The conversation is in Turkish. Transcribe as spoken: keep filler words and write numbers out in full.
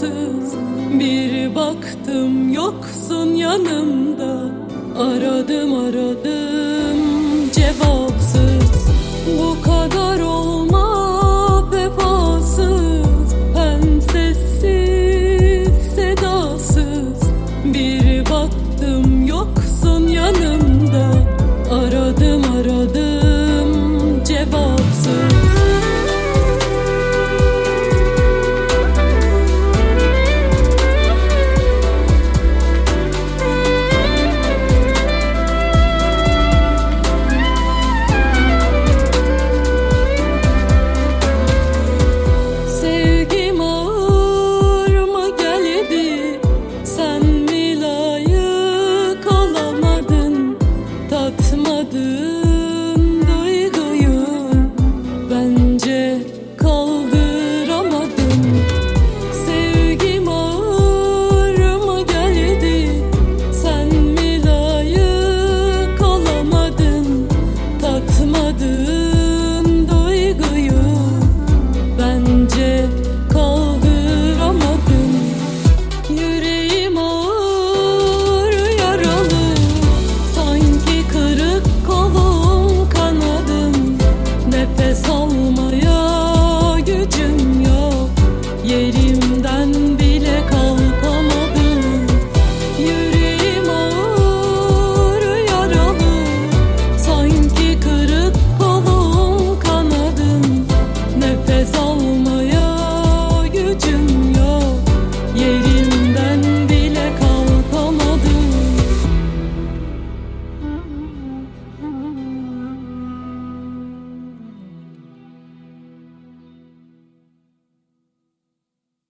vefasız. Bir baktım yoksun yanımda, aradım aradım cevapsız. Bu kadar olma vefasız, hem sessiz sedasız. Bir baktım yoksun yanımda, aradım aradım cevapsız. Tatmadığın duyguyu bence kaldıramadım. Sevgim ağırıma geldi, sen mi layık olamadın? Tatmadığın duyguyu bence kaldıramadım. Yüreğim ağır yaralı, sanki kırık kolum kanadım. Nefes almaya gücüm yok yerimden.